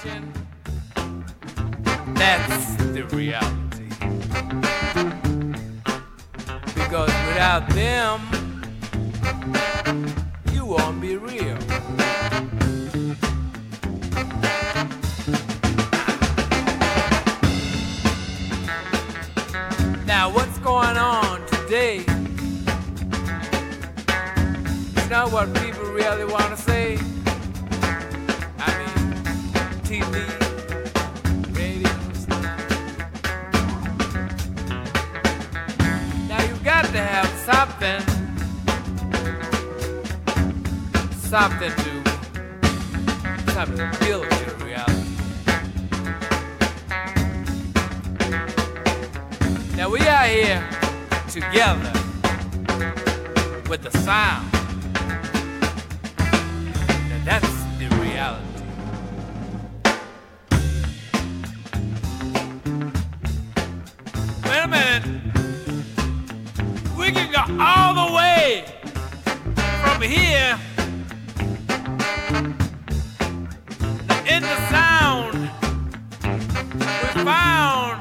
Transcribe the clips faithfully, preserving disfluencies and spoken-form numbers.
nation. That's the reality. Because without them, you won't be real. Now, what's going on today? It's not what people really want to say. I mean, T V, radio. Now, you've got to have something, something to, something to build your reality. Now, we are here together with the sound. That's the reality. Wait a minute. We can go all the way from here in the sound we found.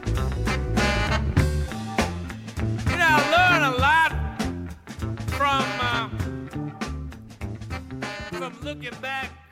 You know, I learned a lot from uh, from looking back.